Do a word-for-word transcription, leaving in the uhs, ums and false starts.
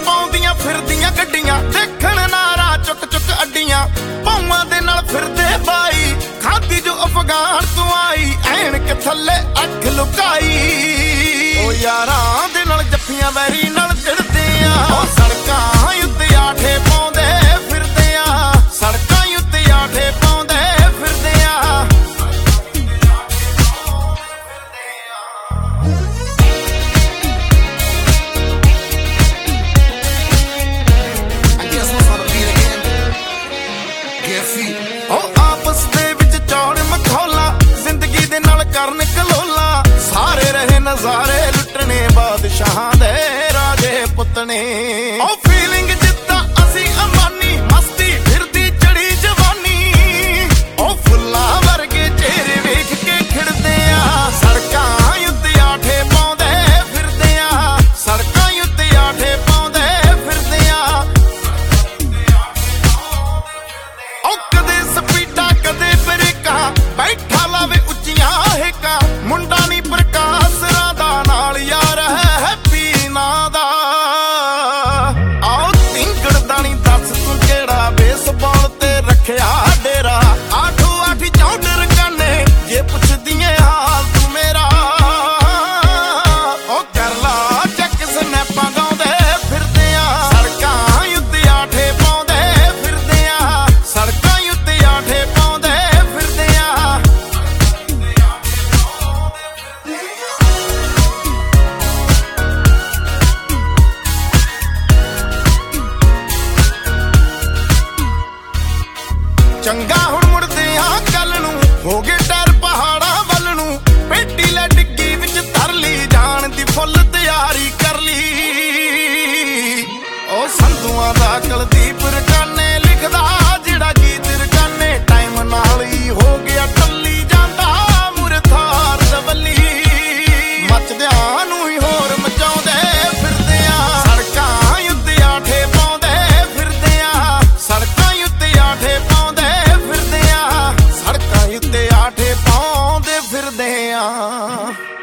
ਪਾਉਂਦੀਆਂ ਫਿਰਦੀਆਂ ਗੱਡੀਆਂ, ਦੇਖਣ ਨਾਰਾ ਚੁੱਕ ਚੁੱਕ ਅੱਡੀਆਂ, ਪਾਵਾਂ ਦੇ ਨਾਲ ਫਿਰਦੇ ਬਾਈ, ਖਾਦੀ ਜੋ ਅਫਗਾਨ ਤੋਂ ਆਈ, ਐਨਕ ਥੱਲੇ ਅੱਖ ਲੁਕਾਈ। ਓ ਯਾਰਾਂ ਦੇ ਨਾਲ ਜੱਫੀਆਂ ਵੈਰੀ ਨਾਲ ਚੜਦੇ ਆ, ਓ ਸੜਕਾਂ ਉੱਤੇ ਆਠੇ ਪਾਉਂਦੇ ਫਿਰਦੇ ਆ, ਸੜਕਾਂ ਉੱਤੇ ਆਠੇ ਪਾਉਂਦੇ ਫਿਰਦੇ ਆ। ਓ ਆਪਸ ਦੇ ਵਿੱਚ ਚੌੜ ਮਖੌਲਾ, ਜ਼ਿੰਦਗੀ ਦੇ ਨਾਲ ਕਰਨ ਕਲੋਲਾ, ਸਾਰੇ ਰਹੇ ਨਜ਼ਾਰੇ ਲੁੱਟਣੇ ਬਾਦਸ਼ਾਹਾਂ ਦੇ ਰਾਜੇ ਪੁੱਤਣੇ। ਓ ਫੀਲਿੰਗ ਜਿੱਦਾਂ ਅਸੀਂ ਅਮਾਨੀ, ਮਸਤੀ ਫਿਰਦੀ ਚੜੀ ਜਵਾਨੀ, ਓ ਫੁੱਲਾਂ ਵਰਗੇ ਚਿਹਰੇ ਵੇਖ ਕੇ ਖਿੜਦੇ ਆ, ਸੜਕਾਂ ਉੱਤੇ ਆਠੇ ਪਾਉਂਦੇ ਫਿਰਦੇ ਆ, ਸੜਕਾਂ ਉੱਤੇ ਆਠੇ ਪਾਉਂਦੇ ਫਿਰਦੇ ਆ। ਓ ਕਦੇ ਸਪੀਡਾਂ ਕਦੇ ਬ੍ਰੇਕਾਂ, ਬੈਠਾ ਲਾਵੇ ਉੱਚੀਆਂ ਹੇਕਾਂ, ਮੁੰਡਾ ਨੀ ਪ੍ਰਕਾਸ਼ ਰਾਧਾ ਨਾਲ ਯਾਰ ਹੈ ਹੈਪੀ ਨਾਂ ਦਾ। ਆਓ ਤਿੰਗੜਦਾ ਨੀ ਦੱਸ ਤੂੰ ਕਿਹੜਾ ਬੇਸਬਾਲ ਤੇ ਰੱਖਿਆ ਡੇਰਾ, ਆਠੋ ਆਠੀ ਚੌਂਡ ਰਕਾਨੇ ਜੇ ਪੁੱਛਦੀਆਂ ਹਾਲ ਤੂੰ ਮੇਰਾ। ਓ ਕਰ ਲਾ ਚੱਕ ਸਨੈਪਾਂ ਗਾਉਂਦੇ ਫਿਰਦੇ ਆ, ਸੜਕਾਂ ਉੱਤੇ ਆਠੇ ਪਾਉਂਦੇ ਫਿਰਦੇ ਆ, ਸੜਕਾਂ ਉੱਤੇ ਆਠੇ ਪਾਉਂਦੇ ਫਿਰਦੇ ਆ। ਚੰਗਾ ਹੁਣ ਮੁੜਦੇ ਆ ਕੱਲ ਨੂੰ, ਹੋ ਗਏ ਟਾਇਰ ਪਹਾੜਾਂ ਵੱਲ ਨੂੰ, ਪੇਟੀ ਲੈ ਡਿੱਗੀ ਵਿੱਚ ਧਰ ਲਈ, ਜਾਣ ਦੀ ਫੁੱਲ ਤਿਆਰੀ ਕਰ ਲਈ। ਓ ਸੰਧੂਆਂ ਦਾ ਕੁਲਦੀਪ ਰਕਾਨੇ ਲਿਖਦਾ ਜਿਹੜਾ ਗੀਤ ਰਕਾਨੇ, ਟਾਈਮ ਨਾਲ ਹੀ ਹੋ ਗਿਆ ਟੱਲੀ ਜਾਂਦਾ ਮੁਰ ਥਾਰ ਦਵੱਲੀ, ਮੱਚਦਿਆਂ ਨੂੰ ਹੀ ਹੋਰ ਮਚਾਉਂਦੇ ਫਿਰਦੇ ਆ, ਸੜਕਾਂ ਉੱਤੇ ਆਠੇ ਪਾਉਂਦੇ ਫਿਰਦੇ ਆ, ਸੜਕਾਂ ਉੱਤੇ ਆਠੇ ਪਾਉਂਦੇ ਫਿਰਦੇ ਆ, ਸੜਕਾਂ ਉੱਤੇ ਆਠੇ ਪਾਉਂਦੇ ਫਿਰਦੇ ਆ।